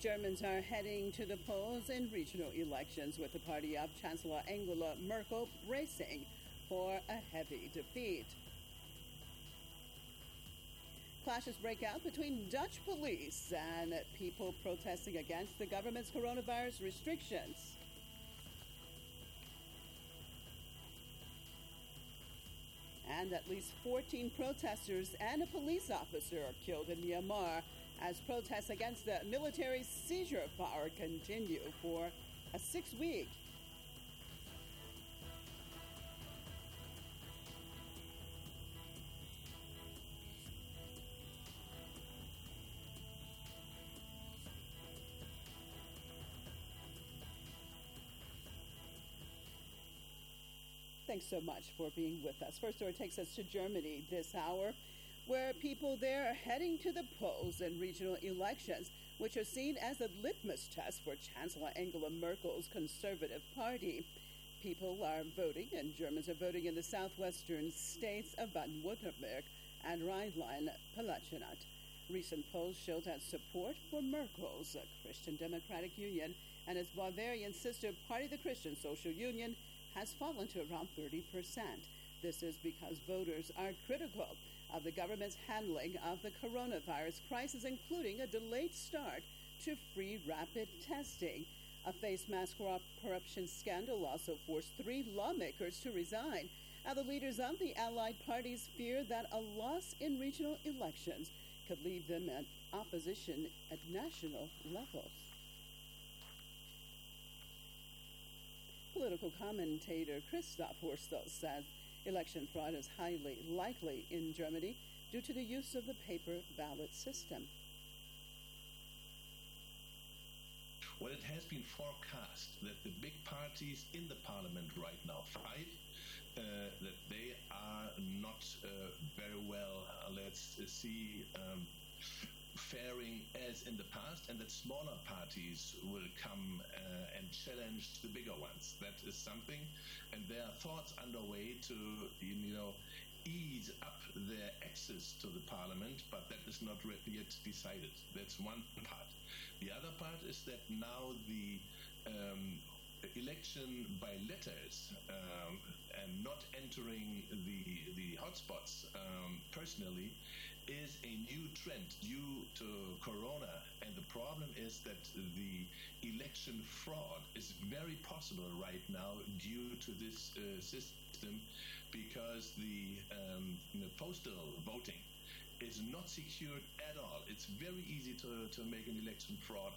Germans are heading to the polls in regional elections, with the party of Chancellor Angela Merkel bracing for a heavy defeat. Clashes break out between Dutch police and people protesting against the government's coronavirus restrictions. And at least 14 protesters and a police officer are killed in Myanmar as protests against the military seizure power continue for a 6-week. Thanks so much for being with us. First story takes us to Germany this hour, where people there are heading to the polls in regional elections, which are seen as a litmus test for Chancellor Angela Merkel's Conservative Party. People are voting, and Germans are voting in the southwestern states of Baden-Württemberg and Rhineland-Palatinate. Recent polls show that support for Merkel's Christian Democratic Union and its Bavarian sister party, the Christian Social Union, has fallen to around 30%. This is because voters are critical of the government's handling of the coronavirus crisis, including a delayed start to free rapid testing. A face mask corruption scandal also forced 3 lawmakers to resign. Now, the leaders of the allied parties fear that a loss in regional elections could leave them in opposition at national levels. Political commentator Christoph Horstel says election fraud is highly likely in Germany due to the use of the paper ballot system. Well, it has been forecast that the big parties in the parliament right now, 5, that they are not very well, let's see, faring as in the past, and that smaller parties will come and challenge the bigger ones. That is something, and there are thoughts underway to, ease up their access to the parliament, but that is not yet decided. That's one part. The other part is that now the election by letters and not entering the hotspots personally is a new trend due to Corona, and the problem is that the election fraud is very possible right now due to this system, because the postal voting is not secured at all. It's very easy to make an election fraud.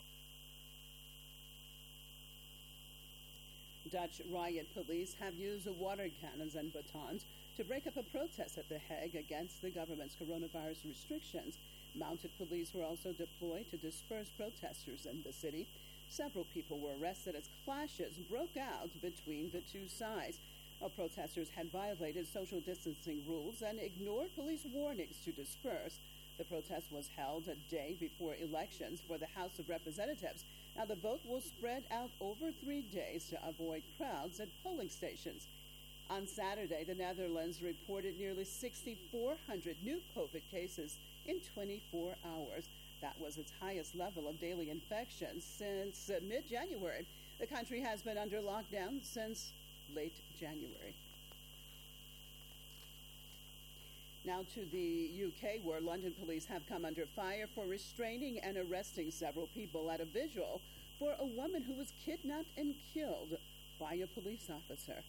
Dutch riot police have used water cannons and batons to break up a protest at The Hague against the government's coronavirus restrictions. Mounted police were also deployed to disperse protesters in the city. Several people were arrested as clashes broke out between the two sides. Protesters had violated social distancing rules and ignored police warnings to disperse. The protest was held a day before elections for the House of Representatives. Now, the vote will spread out over 3 days to avoid crowds at polling stations. On Saturday, the Netherlands reported nearly 6,400 new COVID cases in 24 hours. That was its highest level of daily infections since mid-January. The country has been under lockdown since late January. Now to the UK, where London police have come under fire for restraining and arresting several people at a vigil for a woman who was kidnapped and killed by a police officer.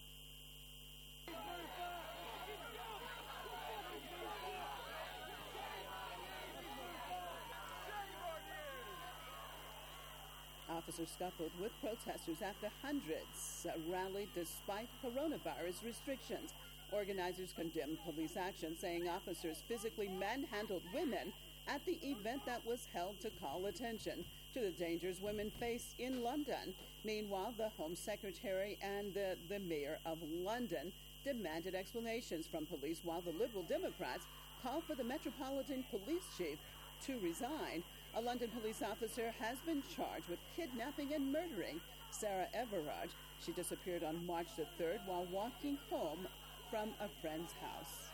Officers scuffled with protesters after hundreds rallied despite coronavirus restrictions. Organizers condemned police action, saying officers physically manhandled women at the event that was held to call attention to the dangers women face in London. Meanwhile, the Home Secretary and the Mayor of London demanded explanations from police, while the Liberal Democrats called for the Metropolitan Police Chief to resign. A London police officer has been charged with kidnapping and murdering Sarah Everard. She disappeared on March the 3rd while walking home from a friend's house.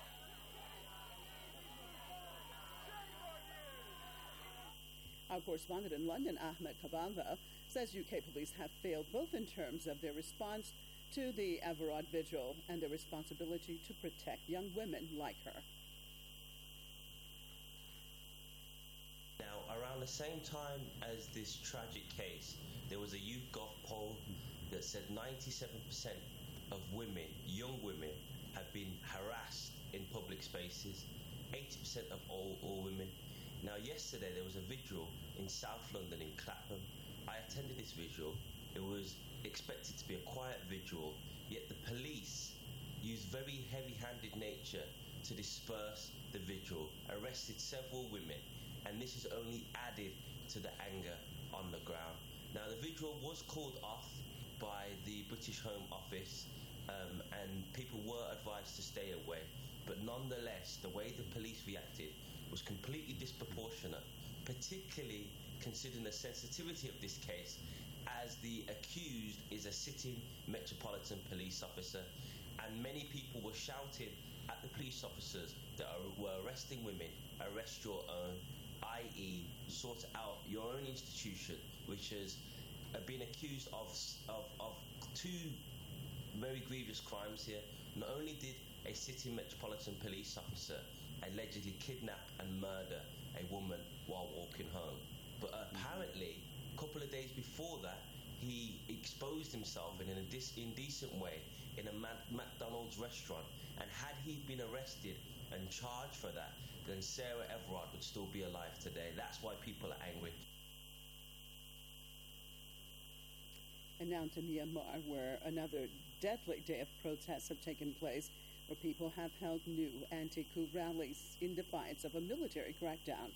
Our correspondent in London, Ahmed Kabanda, says UK police have failed both in terms of their response to the Everard vigil and their responsibility to protect young women like her. Now, around the same time as this tragic case, there was a YouGov poll that said 97% of women, young women, have been harassed in public spaces, 80% of all women. Now, yesterday there was a vigil in South London in Clapham. I attended this vigil. It was expected to be a quiet vigil, yet the police used very heavy-handed nature to disperse the vigil, arrested several women, and this has only added to the anger on the ground. Now, the vigil was called off by the British Home Office, and people were advised to stay away, but nonetheless, the way the police reacted was completely disproportionate, particularly considering the sensitivity of this case, as the accused is a sitting Metropolitan Police officer, and many people were shouting at the police officers that were arresting women, arrest your own, i.e. sort out your own institution, which has been accused of two very grievous crimes here. Not only did a sitting Metropolitan Police officer allegedly kidnap and murder a woman while walking home, but apparently a couple of days before that he exposed himself in an indecent way in a McDonald's restaurant, and had he been arrested and charged for that, then Sarah Everard would still be alive today. That's why people are angry. And now to Myanmar, where another deadly day of protests have taken place, where people have held new anti-coup rallies in defiance of a military crackdown.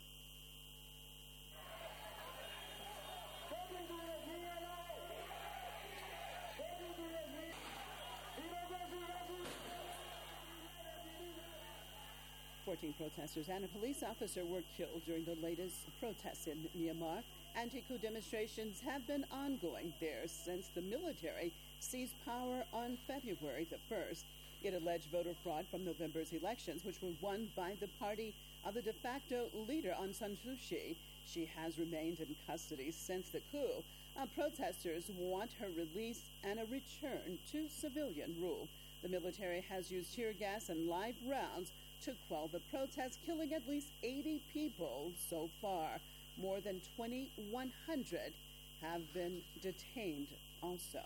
Fourteen protesters and a police officer were killed during the latest protests in Myanmar. Anti-coup demonstrations have been ongoing there since the military seized power on February the 1st. It alleged voter fraud from November's elections, which were won by the party of the de facto leader Aung San Suu Kyi. She has remained in custody since the coup. Protesters want her release and a return to civilian rule. The military has used tear gas and live rounds to quell the protests, killing at least 80 people so far. More than 2,100 have been detained also.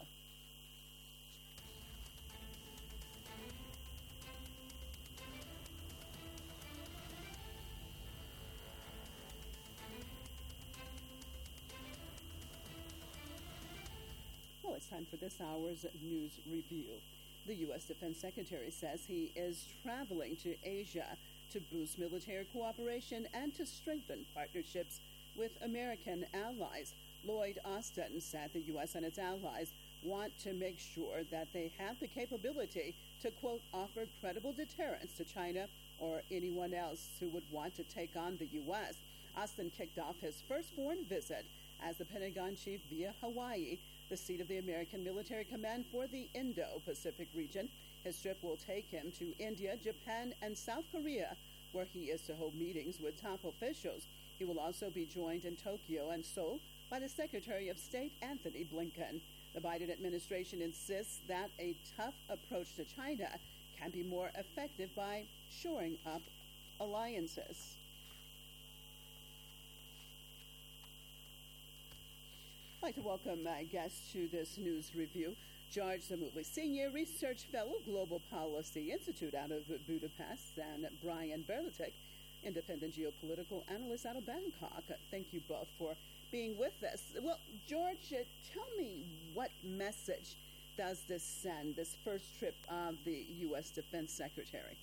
Well, it's time for this hour's news review. The U.S. Defense Secretary says he is traveling to Asia to boost military cooperation and to strengthen partnerships with American allies. Lloyd Austin said the U.S. and its allies want to make sure that they have the capability to, quote, offer credible deterrence to China or anyone else who would want to take on the U.S. Austin kicked off his first foreign visit as the Pentagon chief via Hawaii, the seat of the American Military Command for the Indo-Pacific region. His trip will take him to India, Japan, and South Korea, where he is to hold meetings with top officials. He will also be joined in Tokyo and Seoul by the Secretary of State, Anthony Blinken. The Biden administration insists that a tough approach to China can be more effective by shoring up alliances. I'd like to welcome my guest to this news review, George Zamutli, Senior Research Fellow, Global Policy Institute out of Budapest, and Brian Berletic, Independent Geopolitical Analyst out of Bangkok. Thank you both for being with us. Well, George, tell me, what message does this send, this first trip of the U.S. Defense Secretary?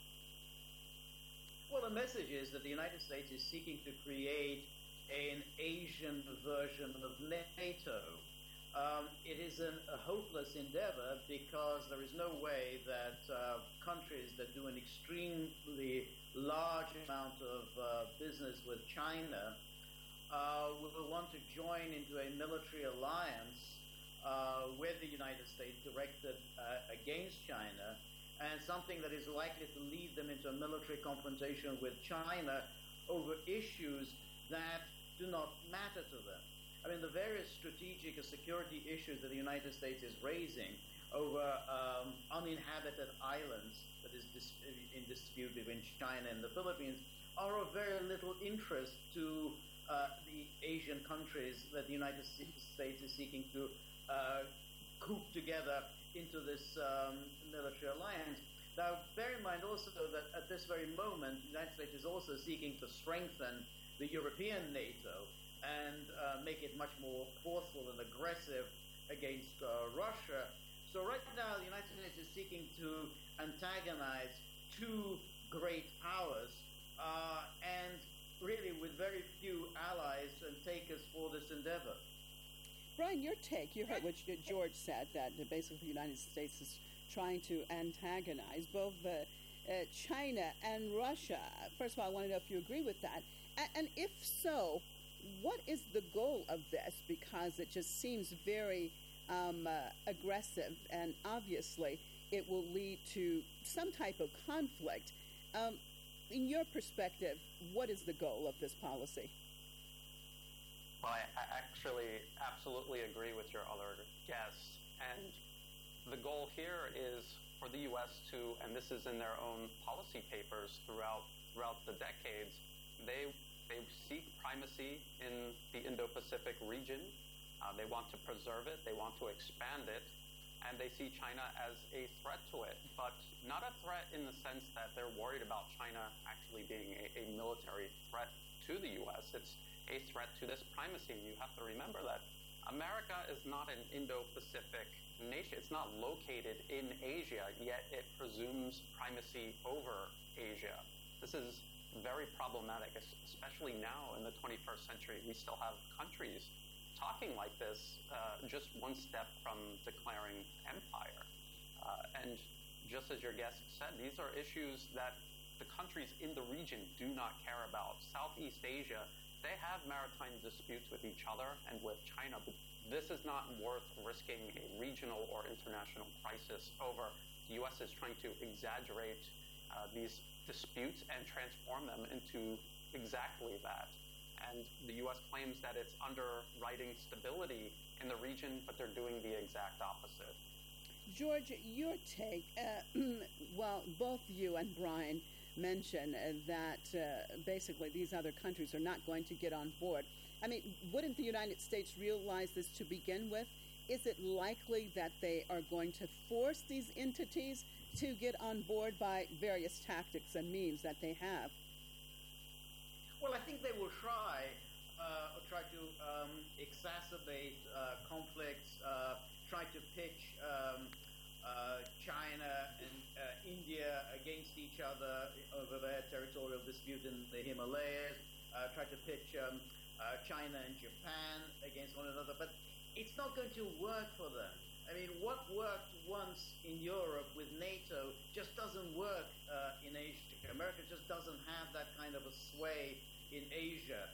Well, the message is that the United States is seeking to create an Asian version of NATO. It is a hopeless endeavor because there is no way that countries that do an extremely large amount of business with China will want to join into a military alliance with the United States directed against China, and something that is likely to lead them into a military confrontation with China over issues that do not matter to them. I mean, the various strategic and security issues that the United States is raising over uninhabited islands that is in dispute between China and the Philippines are of very little interest to the Asian countries that the United States is seeking to coop together into this military alliance. Now, bear in mind also that at this very moment, the United States is also seeking to strengthen the European NATO and make it much more forceful and aggressive against Russia. So right now, the United States is seeking to antagonize two great powers and really with very few allies and takers for this endeavor. Brian, your take, you heard what George said, that basically the United States is trying to antagonize both China and Russia. First of all, I want to know if you agree with that. And if so, what is the goal of this? Because it just seems very aggressive, and obviously it will lead to some type of conflict. In your perspective, what is the goal of this policy? Well, I actually absolutely agree with your other guests. And the goal here is for the U.S. to, and this is in their own policy papers throughout the decades, they seek primacy in the Indo-Pacific region. They want to preserve it. They want to expand it. And they see China as a threat to it, but not a threat in the sense that they're worried about China actually being a military threat to the U.S. It's a threat to this primacy. And you have to remember that America is not an Indo-Pacific nation. It's not located in Asia, yet it presumes primacy over Asia. This is very problematic, especially now in the 21st century. We still have countries talking like this, just one step from declaring empire. And just as your guest said, these are issues that the countries in the region do not care about. Southeast Asia, they have maritime disputes with each other and with China, but this is not worth risking a regional or international crisis over. The U.S. is trying to exaggerate these disputes and transform them into exactly that. And the U.S. claims that it's underwriting stability in the region, but they're doing the exact opposite. George, your take, well, both you and Brian mentioned that basically these other countries are not going to get on board. I mean, wouldn't the United States realize this to begin with? Is it likely that they are going to force these entities to get on board by various tactics and means that they have? Well, I think they will try to exacerbate conflicts, try to pitch China and India against each other over their territorial dispute in the Himalayas, try to pitch China and Japan against one another, but it's not going to work for them. I mean, what worked once in Europe with NATO just doesn't work in Asia. America just doesn't have that kind of a sway in Asia.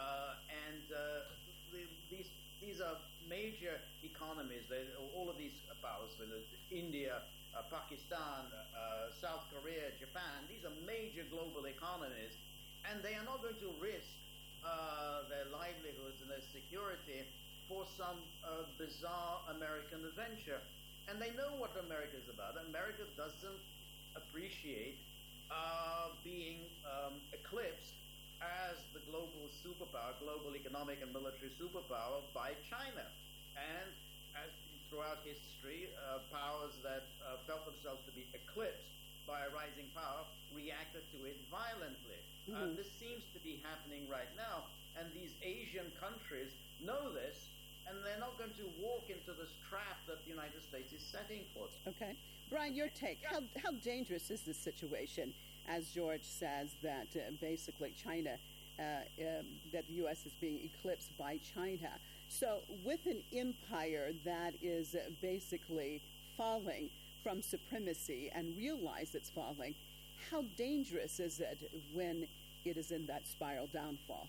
These are major economies. All of these powers, India, Pakistan, South Korea, Japan, these are major global economies, and they are not going to risk their livelihoods and their security for some bizarre American adventure. And they know what America is about. America doesn't appreciate being eclipsed as the global superpower, global economic and military superpower by China. And as throughout history, powers that felt themselves to be eclipsed by a rising power reacted to it violently. This seems to be happening right now, and these Asian countries know this, and they're not going to walk into this trap that the United States is setting for them. Okay. Brian, your take. How dangerous is this situation, as George says, that basically China, that the U.S. is being eclipsed by China? So with an empire that is basically falling from supremacy and realize it's falling, how dangerous is it when it is in that spiral downfall?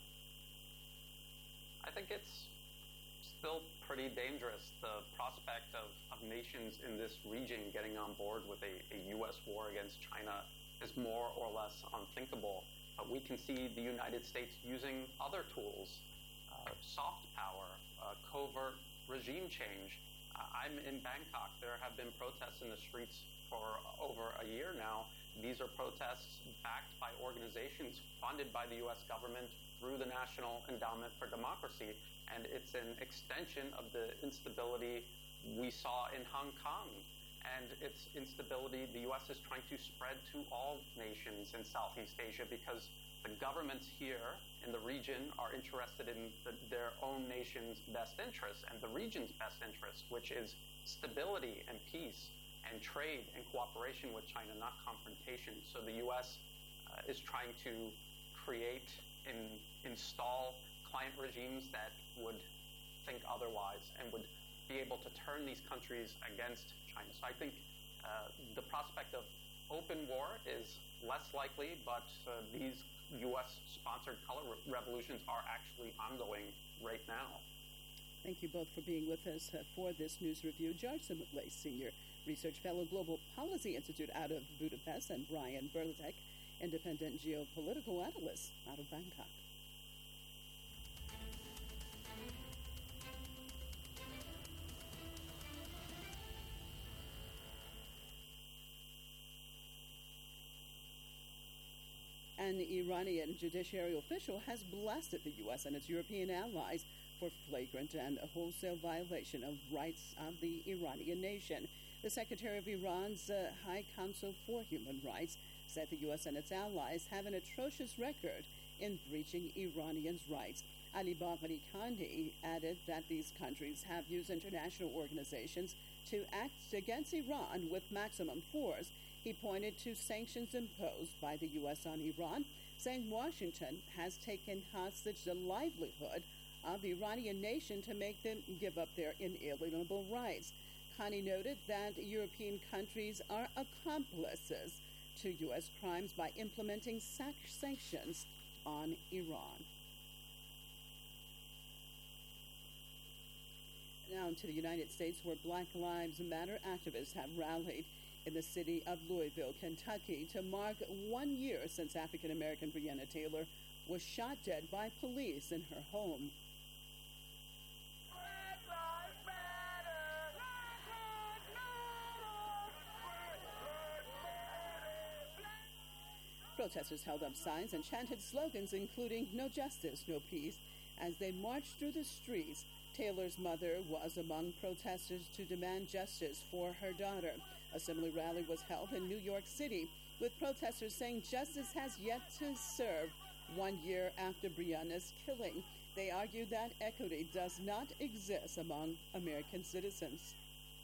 I think it's still pretty dangerous. The prospect of nations in this region getting on board with a U.S. war against China is more or less unthinkable. We can see the United States using other tools soft power, covert regime change. I'm in Bangkok. There have been protests in the streets for over a year now. These are protests backed by organizations funded by the U.S. government through the National Endowment for Democracy. And it's an extension of the instability we saw in Hong Kong. And it's instability the U.S. is trying to spread to all nations in Southeast Asia, because the governments here in the region are interested in their own nation's best interests and the region's best interests, which is stability and peace and trade and cooperation with China, not confrontation. So the U.S. Is trying to create and install client regimes that would think otherwise and would be able to turn these countries against China. So I think the prospect of open war is less likely, but these U.S.-sponsored color revolutions are actually ongoing right now. Thank you both for being with us for this news review. George Simule, Senior Research Fellow, Global Policy Institute out of Budapest, and Brian Berletek, Independent Geopolitical Analyst out of Bangkok. An Iranian judiciary official has blasted the U.S. and its European allies for flagrant and wholesale violation of rights of the Iranian nation. The Secretary of Iran's High Council for Human Rights said the U.S. and its allies have an atrocious record in breaching Iranians' rights. Ali Bagheri Kandi added that these countries have used international organizations to act against Iran with maximum force. He pointed to sanctions imposed by the U.S. on Iran, saying Washington has taken hostage the livelihood of the Iranian nation to make them give up their inalienable rights. Khani noted that European countries are accomplices to U.S. crimes by implementing sanctions on Iran. Now to the United States, where Black Lives Matter activists have rallied in the city of Louisville, Kentucky, to mark 1 year since African-American Breonna Taylor was shot dead by police in her home. Protesters held up signs and chanted slogans including "No justice, no peace" as they marched through the streets. Taylor's mother was among protesters to demand justice for her daughter. A similar rally was held in New York City, with protesters saying justice has yet to serve 1 year after Breonna's killing. They argued that equity does not exist among American citizens.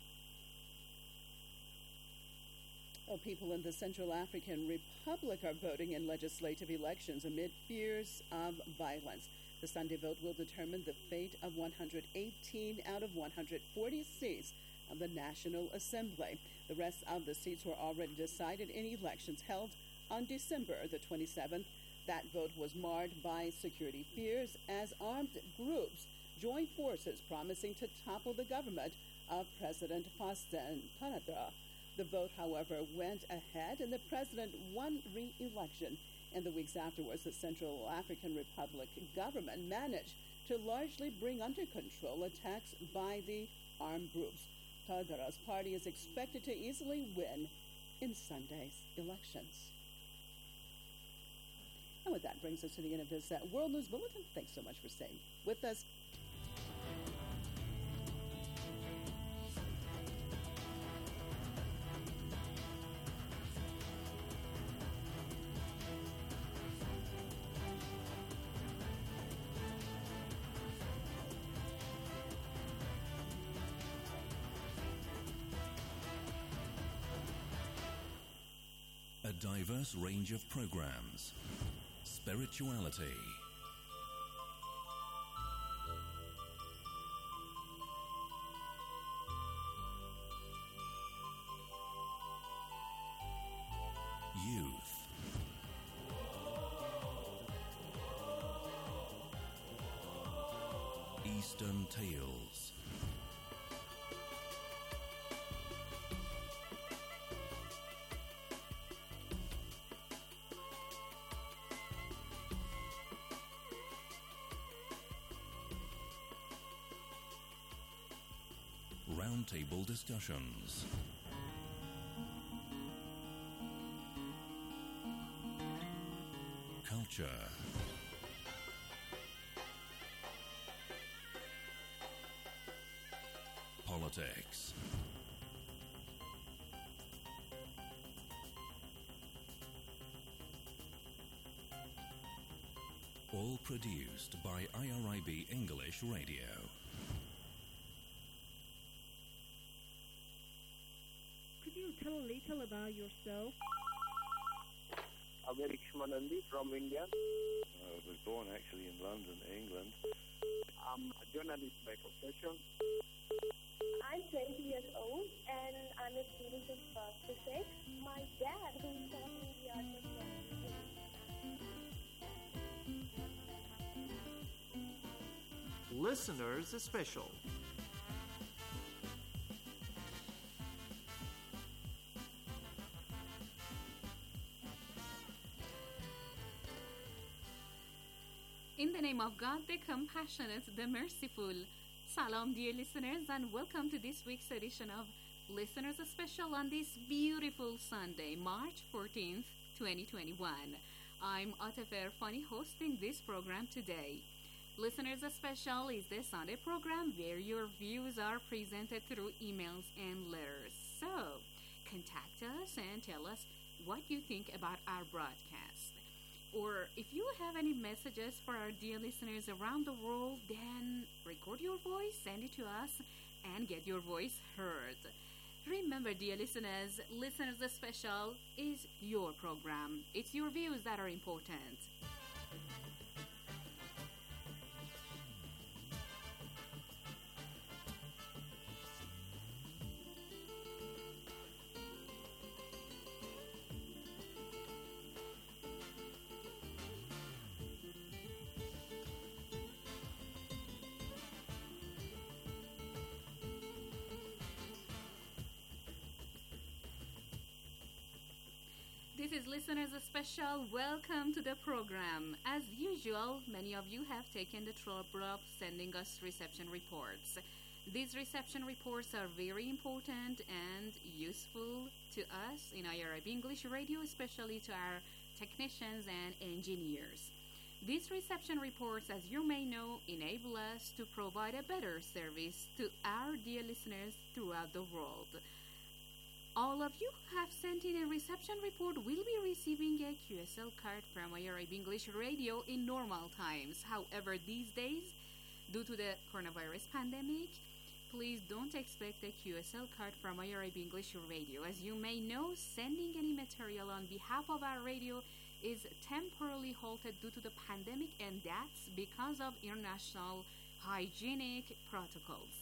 People in the Central African Republic are voting in legislative elections amid fears of violence. The Sunday vote will determine the fate of 118 out of 140 seats of the National Assembly. The rest of the seats were already decided in elections held on December the 27th. That vote was marred by security fears as armed groups joined forces promising to topple the government of President Faustin Panadra. The vote, however, went ahead and the president won re-election. In the weeks afterwards, the Central African Republic government managed to largely bring under control attacks by the armed groups. Padra's party is expected to easily win in Sunday's elections. And with that brings us to the end of this World News Bulletin. Thanks so much for staying with us. A diverse range of programs, spirituality, youth, Eastern Tales, roundtable discussions. Culture. Politics. All produced by IRIB English Radio. Could you tell a little about yourself? I'm Eric Shmanandi from India. I was born actually in London, England. I'm a journalist by profession. I'm 20 years old and I'm a student of physics. My dad, who taught me the art of Listeners Special. In the name of God, the compassionate, the merciful. Salam, dear listeners, and welcome to this week's edition of Listeners Special on this beautiful Sunday, March 14th, 2021. I'm Atafer Fani hosting this program today. Listeners Special is the Sunday program where your views are presented through emails and letters. So, contact us and tell us what you think about our broadcast. Or if you have any messages for our dear listeners around the world, then record your voice, send it to us, and get your voice heard. Remember, dear listeners, Listeners Special is your program. It's your views that are important. This is Listeners Special. Welcome to the program. As usual, many of you have taken the trouble of sending us reception reports. These reception reports are very important and useful to us in IRIB English Radio, especially to our technicians and engineers. These reception reports, as you may know, enable us to provide a better service to our dear listeners throughout the world. All of you who have sent in a reception report will be receiving a QSL card from IRIB English Radio in normal times. However, these days, due to the coronavirus pandemic, please don't expect a QSL card from IRIB English Radio. As you may know, sending any material on behalf of our radio is temporarily halted due to the pandemic, and that's because of international hygienic protocols.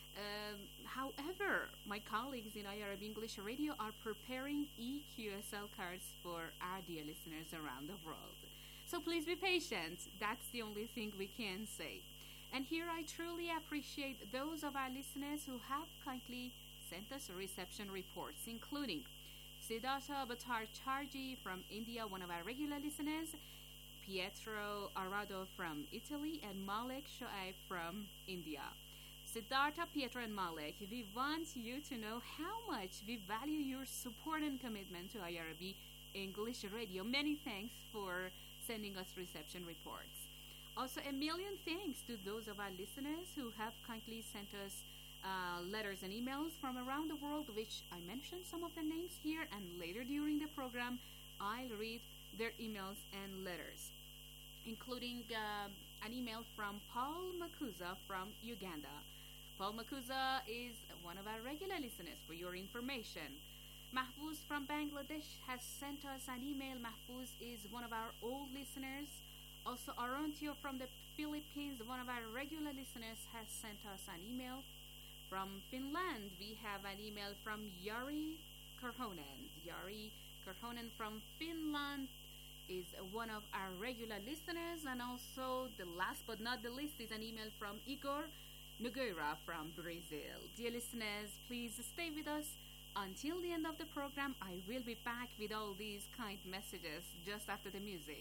However, my colleagues in IRIB English Radio are preparing eQSL cards for our dear listeners around the world. So please be patient. That's the only thing we can say. And here I truly appreciate those of our listeners who have kindly sent us reception reports, including Siddhartha Bhattarcharjee from India, one of our regular listeners, Pietro Arado from Italy, and Malek Shoaib from India. Siddhartha, Pietro, and Malek, we want you to know how much we value your support and commitment to IRIB English Radio. Many thanks for sending us reception reports. Also, a million thanks to those of our listeners who have kindly sent us letters and emails from around the world, which I mentioned some of the names here, and later during the program, I'll read their emails and letters, including an email from Paul Makuza from Uganda. Paul Makuza is one of our regular listeners, for your information. Mahfouz from Bangladesh has sent us an email. Mahfouz is one of our old listeners. Also, Arontio from the Philippines, one of our regular listeners, has sent us an email. From Finland, we have an email from Jari Korhonen. Jari Korhonen from Finland is one of our regular listeners. And also, the last but not the least is an email from Igor Nogueira from Brazil. Dear listeners, please stay with us until the end of the program. I will be back with all these kind messages just after the music.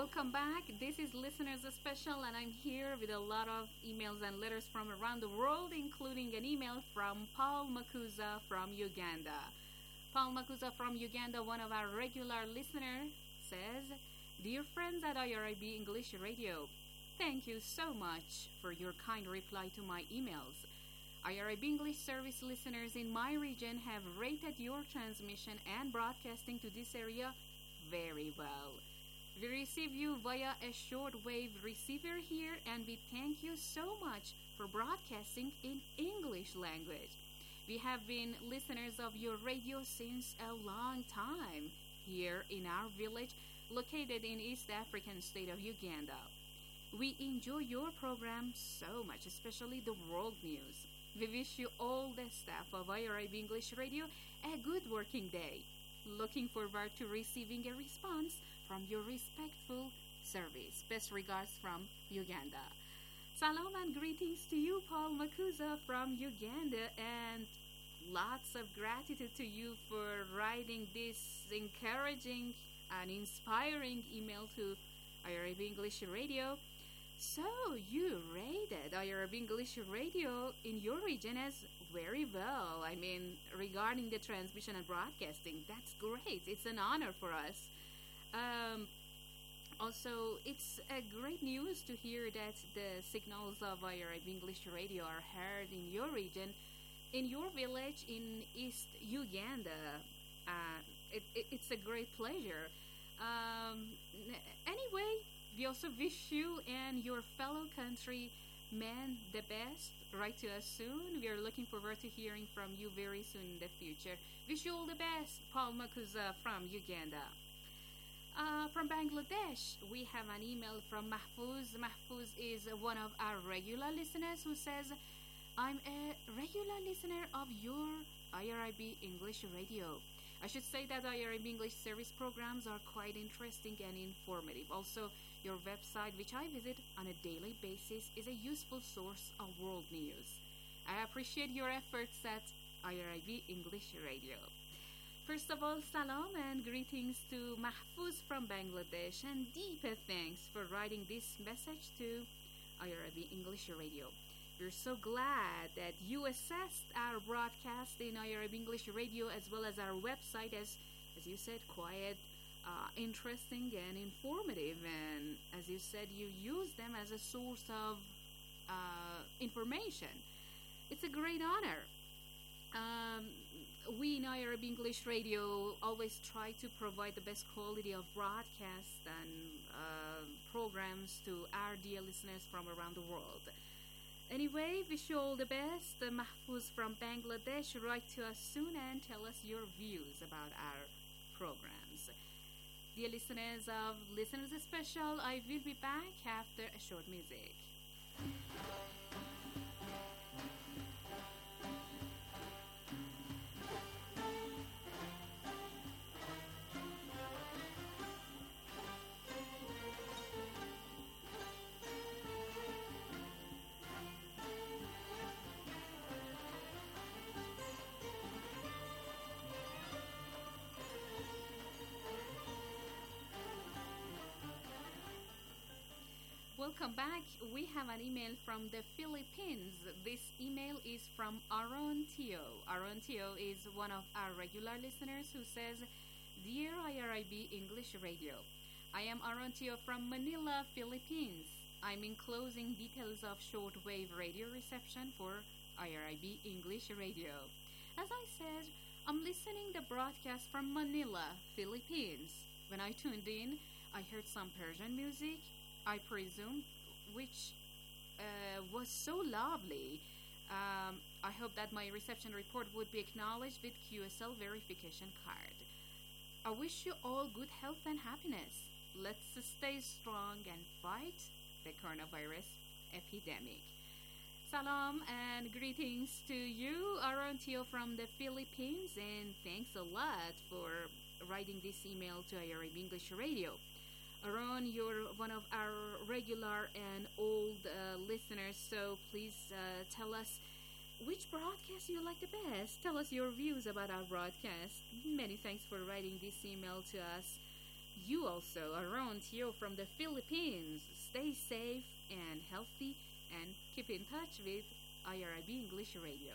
Welcome back. This is Listeners Special, and I'm here with a lot of emails and letters from around the world, including an email from Paul Makuza from Uganda. Paul Makuza from Uganda, one of our regular listeners, says, Dear friends at IRIB English Radio, thank you so much for your kind reply to my emails. IRIB English service listeners in my region have rated your transmission and broadcasting to this area very well. We receive you via a shortwave receiver here, and we thank you so much for broadcasting in English language. We have been listeners of your radio since a long time here in our village located in East African state of Uganda. We enjoy your program so much, especially the world news. We wish you all the staff of IRIB English Radio a good working day. Looking forward to receiving a response from your respectful service. Best regards from Uganda. Salam and greetings to you, Paul Makuza from Uganda, and lots of gratitude to you for writing this encouraging and inspiring email to IRIB English Radio. So you rated IRIB English Radio in your region as very well. I mean, regarding the transmission and broadcasting, that's great. It's an honor for us. Also, it's a great news to hear that the signals of IRIB English Radio are heard in your region, in your village in East Uganda. It's a great pleasure. Anyway, we also wish you and your fellow countrymen the best. Write to us soon. We are looking forward to hearing from you very soon in the future. Wish you all the best. Paul Makuza from Uganda. From Bangladesh, we have an email from Mahfouz. Mahfouz is one of our regular listeners who says, I'm a regular listener of your IRIB English Radio. I should say that IRIB English service programs are quite interesting and informative. Also, your website, which I visit on a daily basis, is a useful source of world news. I appreciate your efforts at IRIB English Radio. First of all, salam and greetings to Mahfouz from Bangladesh, and deeper thanks for writing this message to IRIB English Radio. We're so glad that you assessed our broadcast in IRIB English Radio as well as our website as you said, quite interesting and informative. And as you said, you use them as a source of information. It's a great honor. We in IRIB English Radio always try to provide the best quality of broadcasts and programs to our dear listeners from around the world. Anyway, wish you all the best. Mahfouz from Bangladesh, write to us soon and tell us your views about our programs. Dear listeners of Listeners Special, I will be back after a short music. Welcome back. We have an email from the Philippines. This email is from Aaron Tio. Aaron Tio is one of our regular listeners who says, Dear IRIB English Radio, I am Aaron Tio from Manila, Philippines. I'm enclosing details of shortwave radio reception for IRIB English Radio. As I said, I'm listening the broadcast from Manila, Philippines. When I tuned in, I heard some Persian music, I presume, which was so lovely. I hope that my reception report would be acknowledged with QSL verification card. I wish you all good health and happiness. Let's stay strong and fight the coronavirus epidemic. Salam and greetings to you, Aaron Tio from the Philippines, and thanks a lot for writing this email to IRIB English Radio. Aaron, you're one of our regular and old listeners, so please tell us which broadcast you like the best. Tell us your views about our broadcast. Many thanks for writing this email to us. you also around here from the Philippines, stay safe and healthy and keep in touch with IRIB English Radio.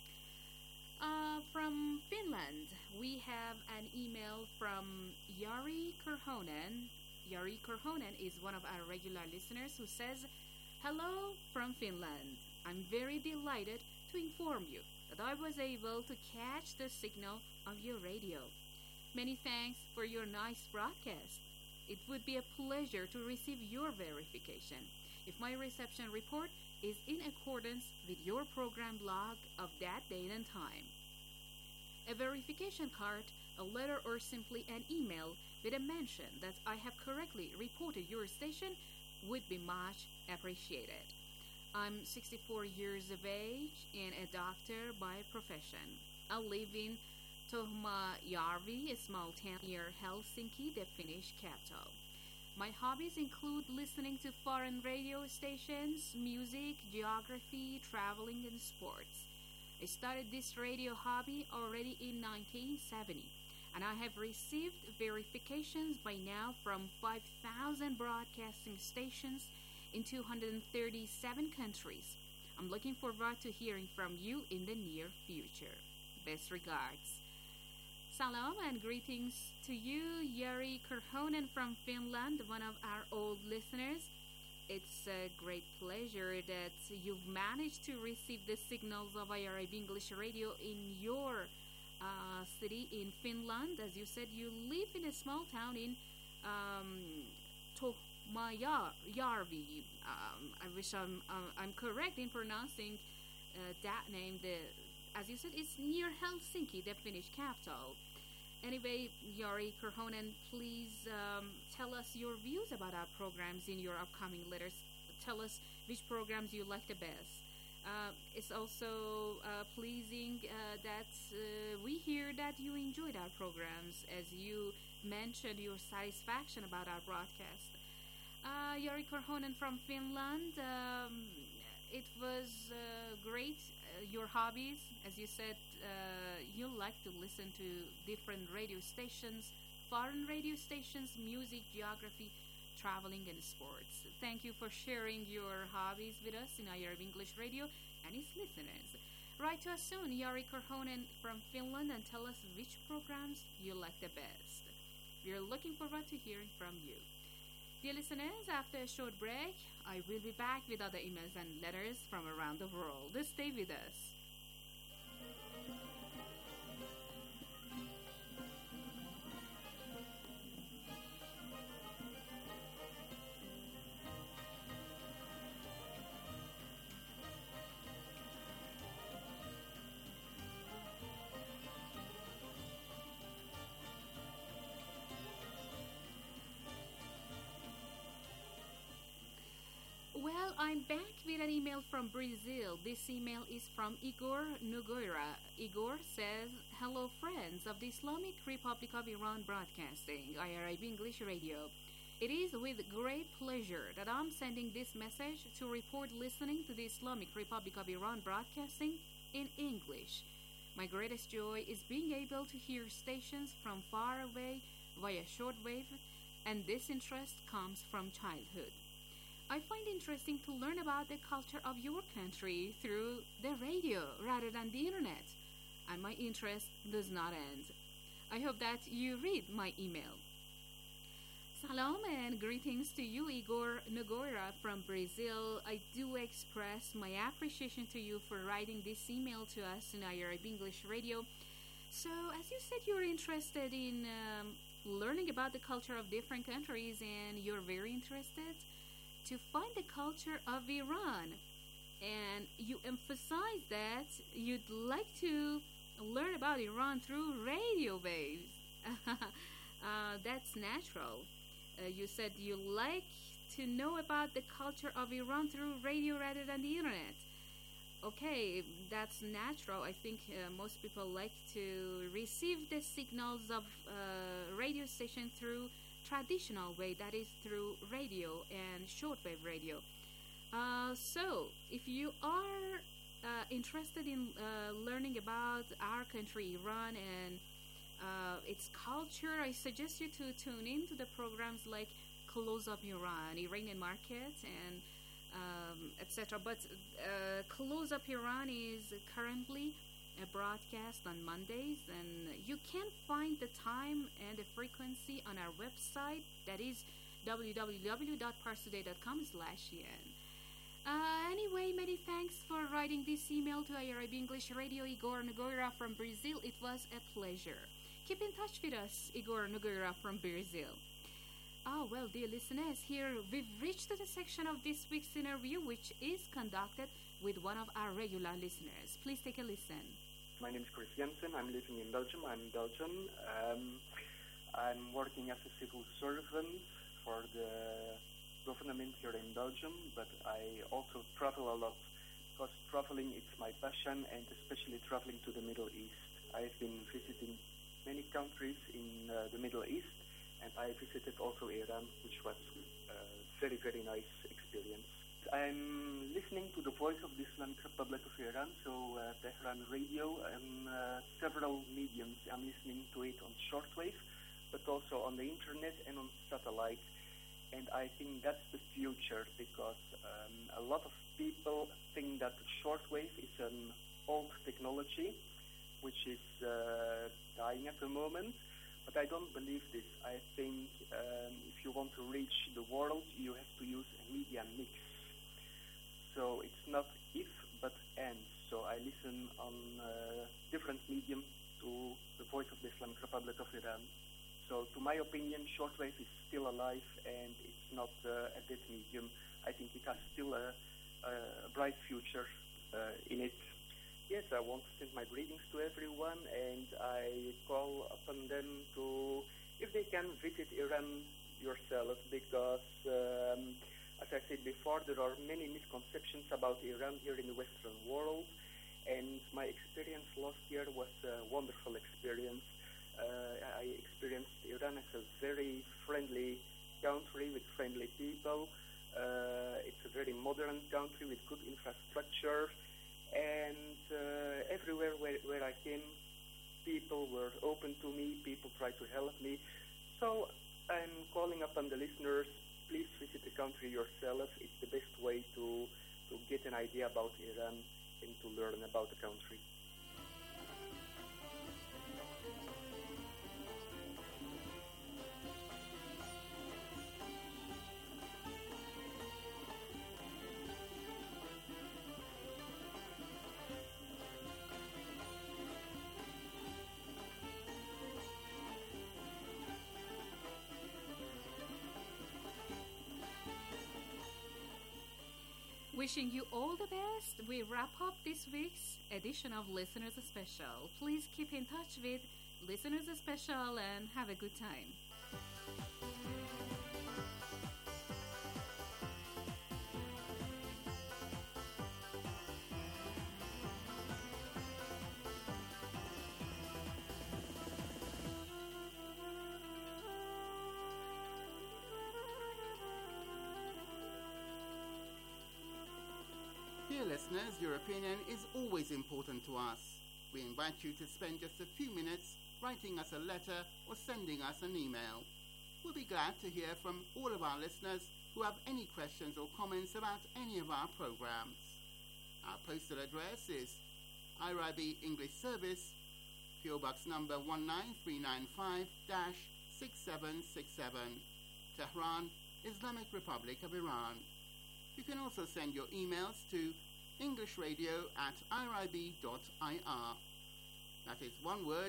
From Finland, we have an email from Jari Korhonen. Jari Korhonen is one of our regular listeners who says, "Hello from Finland. I'm very delighted to inform you that I was able to catch the signal of your radio. Many thanks for your nice broadcast. It would be a pleasure to receive your verification if my reception report is in accordance with your program log of that date and time. A verification card, a letter, or simply an email with a mention that I have correctly reported your station would be much appreciated. I'm 64 years of age and a doctor by profession. I live in Tohmajärvi, a small town near Helsinki, the Finnish capital. My hobbies include listening to foreign radio stations, music, geography, traveling, and sports. I started this radio hobby already in 1970, and I have received verifications by now from 5,000 broadcasting stations in 237 countries. I'm looking forward to hearing from you in the near future. Best regards." Salam and greetings to you, Jari Korhonen from Finland, one of our old listeners. It's a great pleasure that you've managed to receive the signals of IRIB English Radio in your city in Finland. As you said, you live in a small town in Tohmajärvi. I wish I'm correct in pronouncing that name. As you said, it's near Helsinki, the Finnish capital. Anyway, Jari Korhonen, please tell us your views about our programs in your upcoming letters. Tell us which programs you like the best. It's also pleasing that we hear that you enjoyed our programs, as you mentioned your satisfaction about our broadcast. Jari Korhonen from Finland, it was great. Your hobbies, as you said, you like to listen to different radio stations, foreign radio stations, music, geography, traveling, and sports. Thank you for sharing your hobbies with us in IRIB English Radio and its listeners. Write to us soon, Jari Korhonen from Finland, and tell us which programs you like the best. We are looking forward to hearing from you. Dear listeners, after a short break, I will be back with other emails and letters from around the world. Stay with us. Well, I'm back with an email from Brazil. This email is from Igor Nogueira. Igor says, "Hello friends of the Islamic Republic of Iran Broadcasting, IRIB English Radio. It is with great pleasure that I'm sending this message to report listening to the Islamic Republic of Iran Broadcasting in English. My greatest joy is being able to hear stations from far away via shortwave, and this interest comes from childhood. I find interesting to learn about the culture of your country through the radio rather than the internet, and my interest does not end. I hope that you read my email." Salam and greetings to you, Igor Nogueira from Brazil. I do express my appreciation to you for writing this email to us in IRIB English Radio. So, as you said, you're interested in learning about the culture of different countries, and you're very interested to find the culture of Iran, and you emphasize that you'd like to learn about Iran through radio waves. That's natural. You said you like to know about the culture of Iran through radio rather than the internet. Okay, that's natural. I think most people like to receive the signals of radio station through traditional way, that is through radio and shortwave radio. So if you are interested in learning about our country, Iran, and its culture. I suggest you to tune in to the programs like Close Up Iran, Iranian Market, and etc. But Close Up Iran is currently a broadcast on Mondays, and you can find the time and the frequency on our website, that is www.parstoday.com/en. Anyway, many thanks for writing this email to IRIB English Radio, Igor Nogueira from Brazil. It was a pleasure. Keep in touch with us, Igor Nogueira from Brazil. Well, dear listeners, here we've reached to the section of this week's interview, which is conducted with one of our regular listeners. Please take a listen. My name is Chris Jensen. I'm living in Belgium. I'm Belgian. I'm working as a civil servant for the government here in Belgium, but I also travel a lot because traveling is my passion, and especially traveling to the Middle East. I've been visiting many countries in the Middle East, and I visited also Iran, which was a very, very nice experience. I'm listening to the Voice of the Islamic Republic of Iran, so Tehran Radio, and several mediums. I'm listening to it on shortwave, but also on the internet and on satellite. And I think that's the future, because a lot of people think that shortwave is an old technology, which is dying at the moment. But I don't believe this. I think if you want to reach the world, you have to use a media mix. So it's not if, but and. So I listen on different mediums to the Voice of the Islamic Republic of Iran. So to my opinion, shortwave is still alive, and it's not a dead medium. I think it has still a bright future in it. Yes, I want to send my greetings to everyone, and I call upon them to, if they can, visit Iran yourself, because as I said before, there are many misconceptions about Iran here in the Western world, and my experience last year was a wonderful experience. I experienced Iran as a very friendly country with friendly people. It's a very modern country with good infrastructure, and everywhere where I came, people were open to me, people tried to help me. So I'm calling upon the listeners, please visit the country yourself. It's the best way to get an idea about Iran and to learn about the country. Wishing you all the best. We wrap up this week's edition of Listeners Special. Please keep in touch with Listeners Special and have a good time. Dear listeners, your opinion is always important to us. We invite you to spend just a few minutes writing us a letter or sending us an email. We'll be glad to hear from all of our listeners who have any questions or comments about any of our programs. Our postal address is IRIB English Service, PO Box number 19395-6767, Tehran, Islamic Republic of Iran. You can also send your emails to englishradio@irib.ir. That is one word,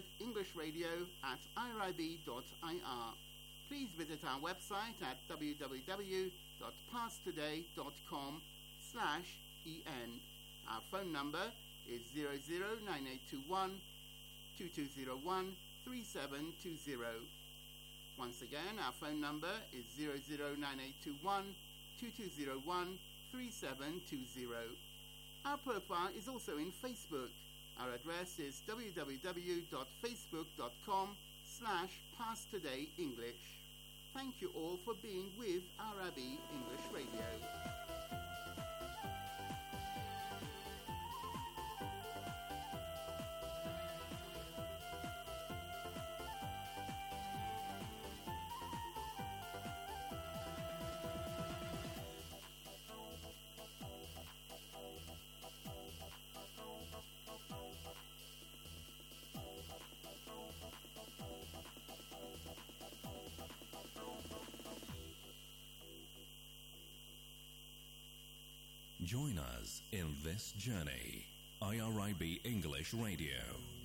englishradio@irib.ir. Please visit our website at www.pasttoday.com/en. Our phone number is 009821 2201 3720. Once again, our phone number is 009821 2201 3720. Our profile is also in Facebook. Our address is www.facebook.com/PastTodayEnglish. Thank you all for being with IRIB English Radio. Join us in this journey. IRIB English Radio.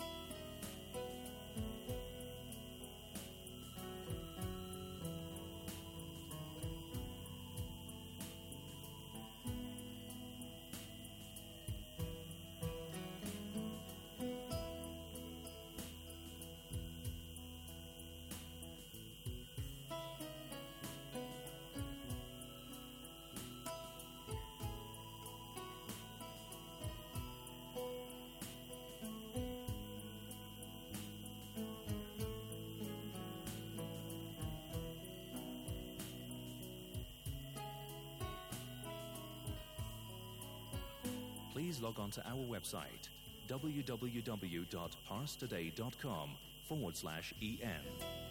Please log on to our website www.parstoday.com/en.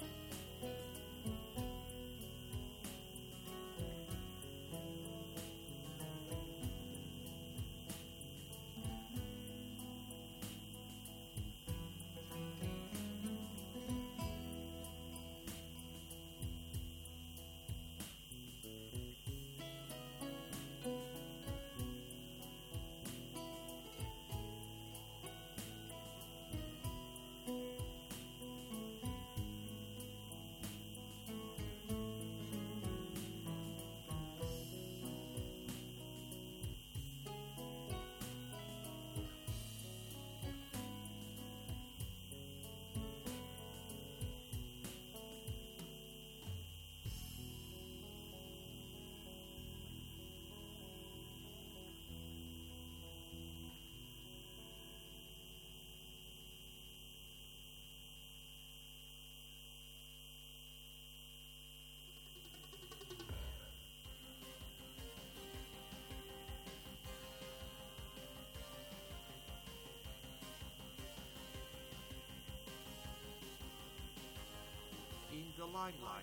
In the limelight.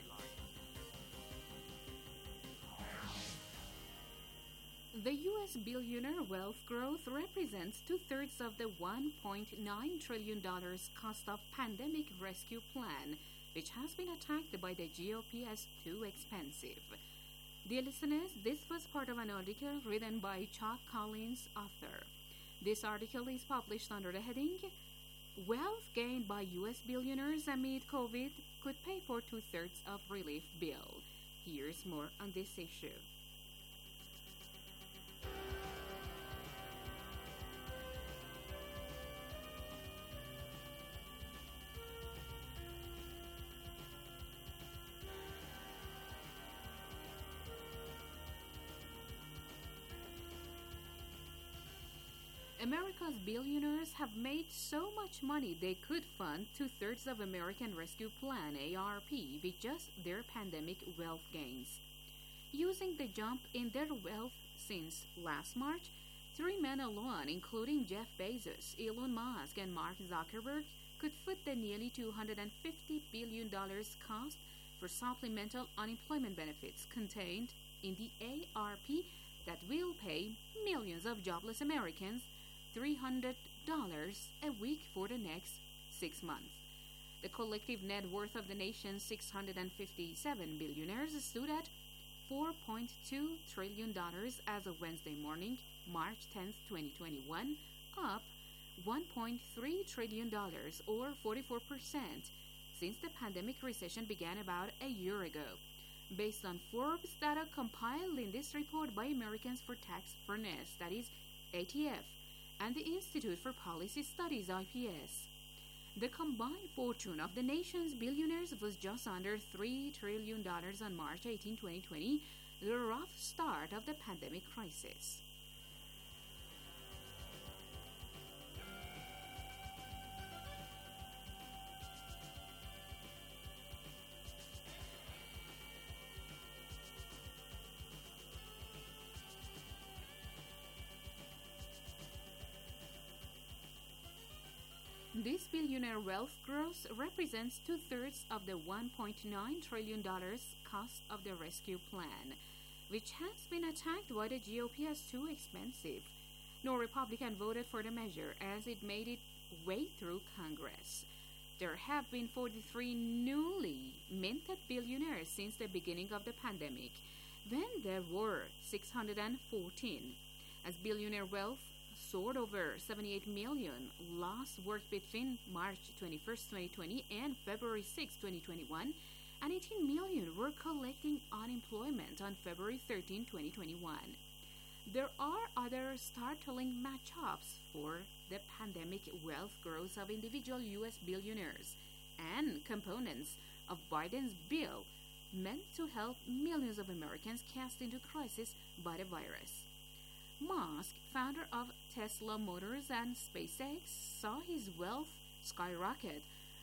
The U.S. billionaire wealth growth represents two-thirds of the $1.9 trillion cost of pandemic rescue plan, which has been attacked by the GOP as too expensive. Dear listeners, this was part of an article written by Chuck Collins, author. This article is published under the heading, Wealth gained by U.S. billionaires amid COVID could pay for two-thirds of relief bill. Here's more on this issue. America's billionaires have made so much money they could fund two-thirds of American Rescue Plan, ARP, with just their pandemic wealth gains. Using the jump in their wealth since last March, three men alone, including Jeff Bezos, Elon Musk, and Mark Zuckerberg, could foot the nearly $250 billion cost for supplemental unemployment benefits contained in the ARP that will pay millions of jobless Americans $300 a week for the next 6 months. The collective net worth of the nation's 657 billionaires stood at $4.2 trillion as of Wednesday morning, March 10, 2021, up $1.3 trillion or 44% since the pandemic recession began about a year ago, based on Forbes data compiled in this report by Americans for Tax Fairness, that is ATF, and the Institute for Policy Studies, IPS. The combined fortune of the nation's billionaires was just under $3 trillion on March 18, 2020, the rough start of the pandemic crisis. This billionaire wealth growth represents two-thirds of the $1.9 trillion cost of the rescue plan, which has been attacked by the GOP as too expensive. No Republican voted for the measure as it made its way through Congress. There have been 43 newly minted billionaires since the beginning of the pandemic. Then there were 614. as billionaire wealth soared over 78 million lost work between March 21st, 2020 and February 6, 2021, and 18 million were collecting unemployment on February 13, 2021. There are other startling matchups for the pandemic wealth growth of individual U.S. billionaires and components of Biden's bill meant to help millions of Americans cast into crisis by the virus. Musk, founder of Tesla Motors and SpaceX, saw his wealth skyrocket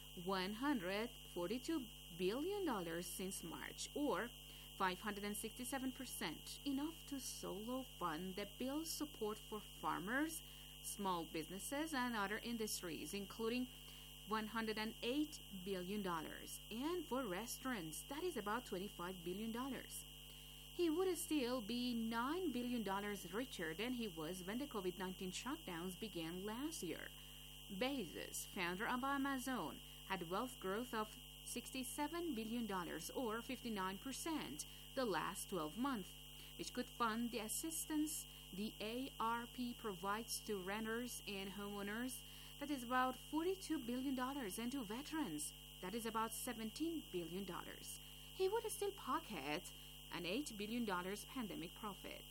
$142 billion since March, or 567%, enough to solo fund the bill's support for farmers, small businesses, and other industries, including $108 billion, and for restaurants, that is about $25 billion. He would still be $9 billion richer than he was when the COVID-19 shutdowns began last year. Bezos, founder of Amazon, had wealth growth of $67 billion, or 59%, the last 12 months, which could fund the assistance the ARP provides to renters and homeowners, that is about $42 billion, and to veterans, that is about $17 billion. He would still pocket an $8 billion pandemic profit.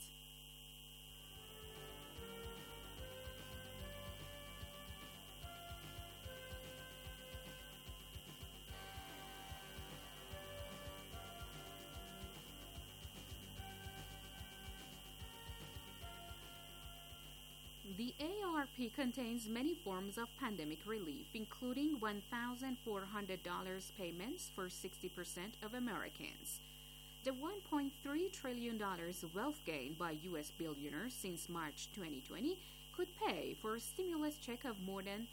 The ARP contains many forms of pandemic relief, including $1,400 payments for 60% of Americans. The $1.3 trillion wealth gain by U.S. billionaires since March 2020 could pay for a stimulus check of more than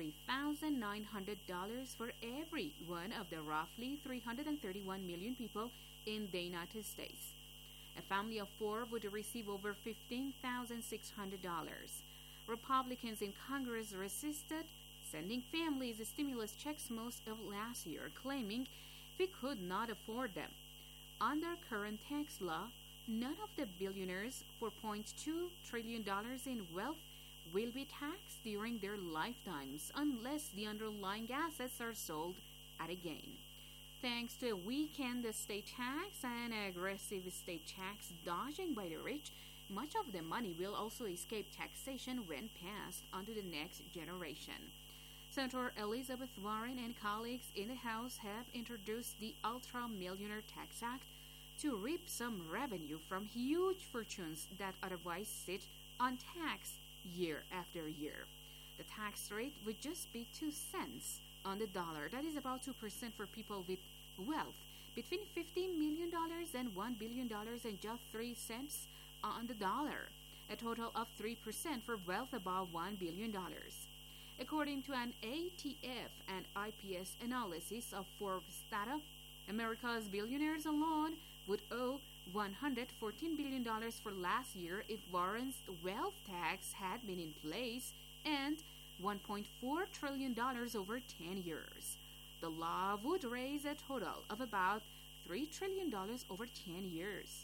$3,900 for every one of the roughly 331 million people in the United States. A family of four would receive over $15,600. Republicans in Congress resisted sending families stimulus checks most of last year, claiming we could not afford them. Under current tax law, none of the billionaires' $4.2 trillion in wealth will be taxed during their lifetimes unless the underlying assets are sold at a gain. Thanks to a weakened state tax and aggressive state tax dodging by the rich, much of the money will also escape taxation when passed on to the next generation. Senator Elizabeth Warren and colleagues in the House have introduced the Ultra Millionaire Tax Act to reap some revenue from huge fortunes that otherwise sit untaxed year after year. The tax rate would just be 2 cents on the dollar. That is about 2% for people with wealth between $50 million and $1 billion, and just 3 cents on the dollar, a total of 3% for wealth above $1 billion. According to an ATF and IPS analysis of Forbes data, America's billionaires alone would owe $114 billion for last year if Warren's wealth tax had been in place, and $1.4 trillion over 10 years. The law would raise a total of about $3 trillion over 10 years.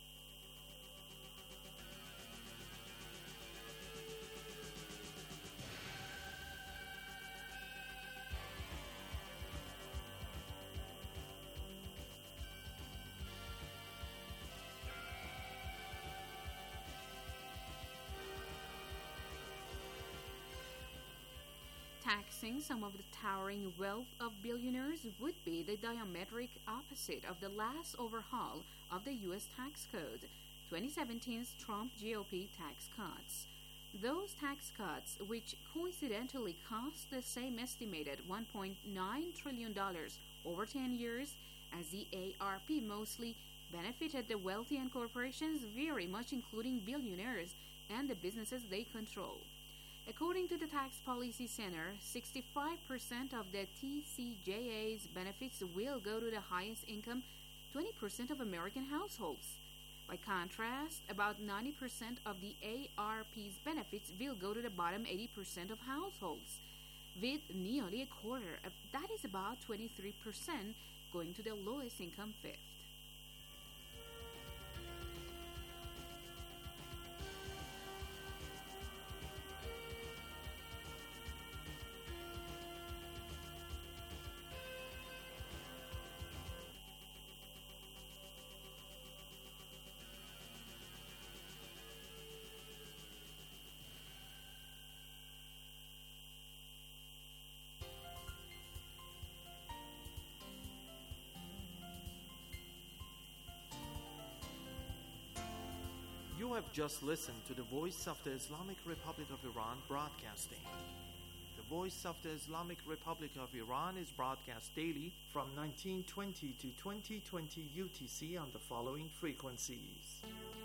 Taxing some of the towering wealth of billionaires would be the diametric opposite of the last overhaul of the U.S. tax code, 2017's Trump GOP tax cuts. Those tax cuts, which coincidentally cost the same estimated $1.9 trillion over 10 years as the ARP, mostly benefited the wealthy and corporations, very much including billionaires and the businesses they control. According to the Tax Policy Center, 65% of the TCJA's benefits will go to the highest income 20% of American households. By contrast, about 90% of the ARP's benefits will go to the bottom 80% of households, with nearly a quarter, that is about 23%, going to the lowest income fifth. You have just listened to the Voice of the Islamic Republic of Iran broadcasting. The Voice of the Islamic Republic of Iran is broadcast daily from 1920 to 2020 UTC on the following frequencies.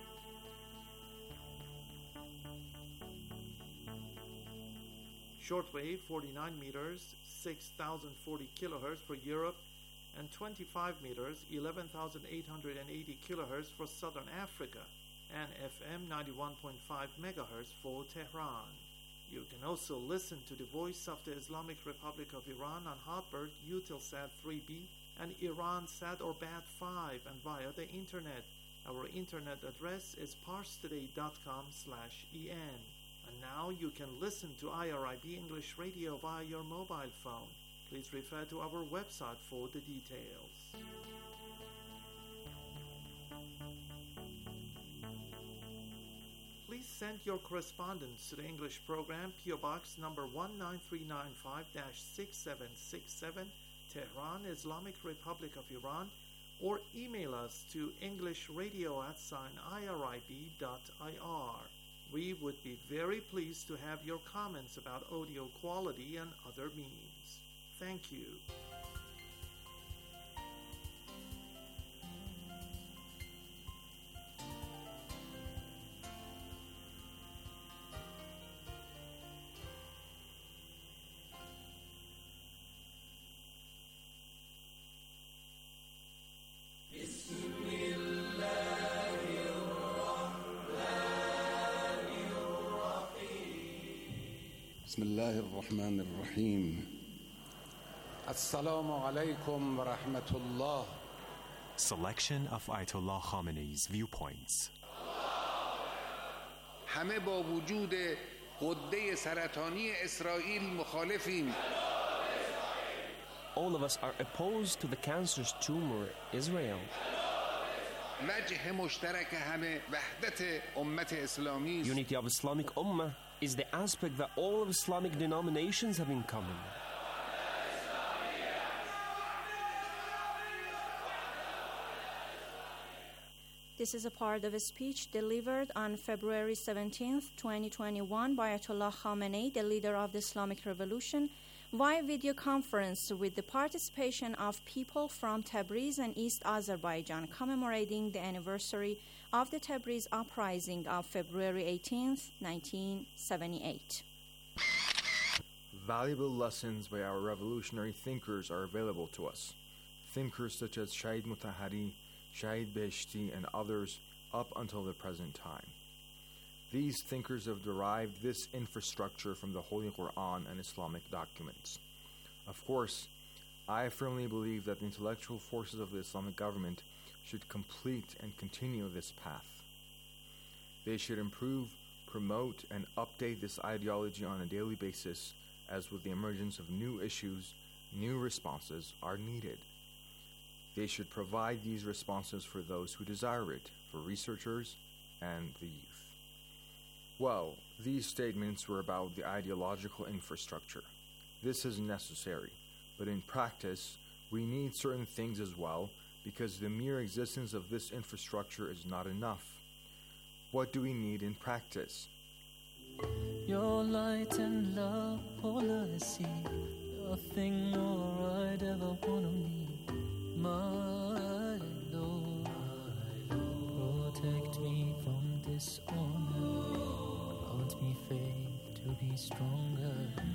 Shortwave 49 meters, 6,040 kilohertz for Europe, and 25 meters, 11,880 kilohertz for Southern Africa, and FM 91.5 megahertz for Tehran. You can also listen to the Voice of the Islamic Republic of Iran on Hotbird, Eutelsat 3B, and Iransat or BAT5, and via the internet. Our internet address is parstoday.com/en. And now you can listen to IRIB English Radio via your mobile phone. Please refer to our website for the details. Please send your correspondence to the English program, PO Box number 19395-6767, Tehran, Islamic Republic of Iran, or email us to englishradio@irib.ir. We would be very pleased to have your comments about audio quality and other means. Thank you. بسم الله الرحمن الرحيم السلام عليكم ورحمة الله. Selection of Ayatollah Khamenei's viewpoints. همه با وجود غده سرطانی اسرائیل مخالفیم. All of us are opposed to the cancerous tumor Israel. وجه مشترک همه وحدت امت اسلامی. Unity of Islamic Ummah is the aspect that all of Islamic denominations have in common. This is a part of a speech delivered on February 17, 2021 by Ayatollah Khamenei, the leader of the Islamic Revolution, via video conference with the participation of people from Tabriz and East Azerbaijan, commemorating the anniversary of the Tabriz uprising of February 18, 1978. Valuable lessons by our revolutionary thinkers are available to us. Thinkers such as Shahid Mutahari, Shahid Beheshti, and others up until the present time. These thinkers have derived this infrastructure from the Holy Quran and Islamic documents. Of course, I firmly believe that the intellectual forces of the Islamic government should complete and continue this path. They should improve, promote, and update this ideology on a daily basis, as with the emergence of new issues, new responses are needed. They should provide these responses for those who desire it, for researchers and the youth. Well, these statements were about the ideological infrastructure. This is necessary, but in practice, we need certain things as well, because the mere existence of this infrastructure is not enough. What do we need in practice? Your light and love, all I see, nothing more I'd ever want to need. My Lord, protect me from dishonor, grant me faith to be stronger.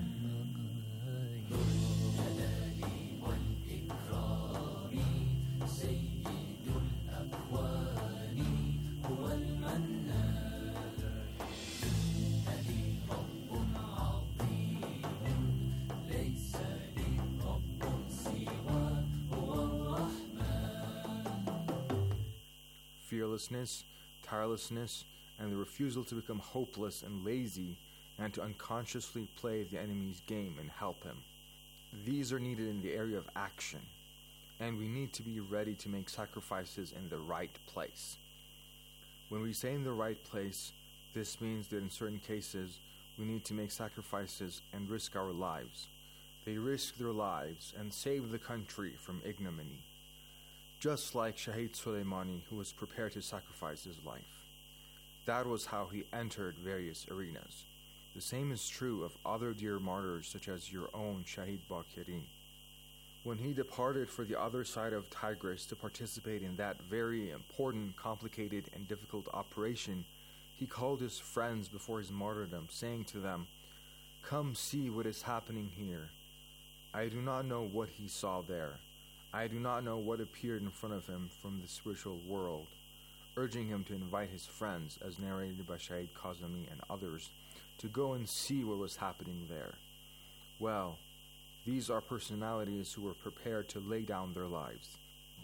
Fearlessness, tirelessness, and the refusal to become hopeless and lazy and to unconsciously play the enemy's game and help him. These are needed in the area of action, and we need to be ready to make sacrifices in the right place. When we say in the right place, this means that in certain cases we need to make sacrifices and risk our lives. They risked their lives and saved the country from ignominy, just like Shahid Soleimani, who was prepared to sacrifice his life. That was how he entered various arenas. The same is true of other dear martyrs such as your own Shahid Bakiri. When he departed for the other side of Tigris to participate in that very important, complicated, and difficult operation, he called his friends before his martyrdom, saying to them, "Come see what is happening here." I do not know what he saw there. I do not know what appeared in front of him from the spiritual world, urging him to invite his friends, as narrated by Shahid Kazemi and others, to go and see what was happening there. Well, these are personalities who were prepared to lay down their lives.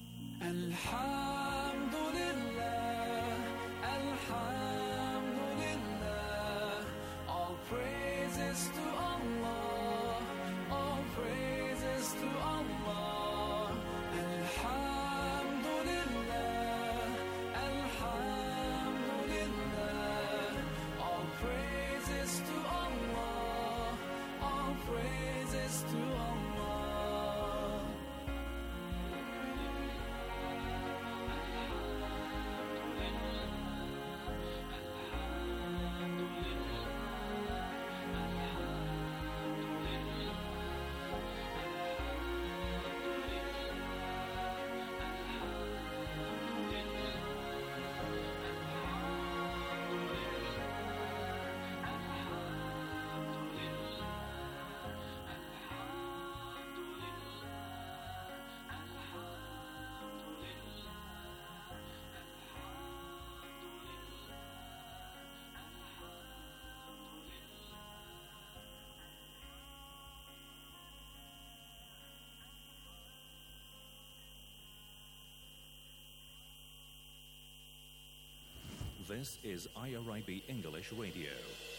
Alhamdulillah, Alhamdulillah, all praises to Allah, all praises to Allah. Alhamdulillah, Alhamdulillah, all praises to Allah, all praises to Allah. This is IRIB English Radio.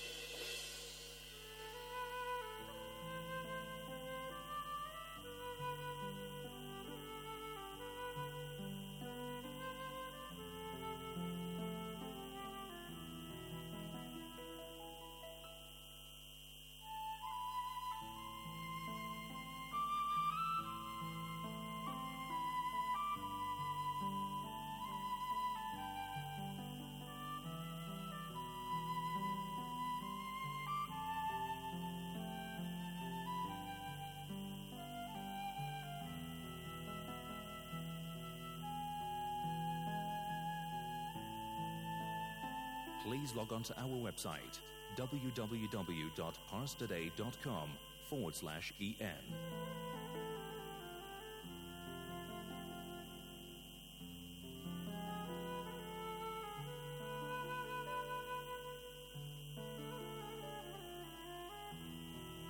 Please log on to our website, www.parstoday.com/en.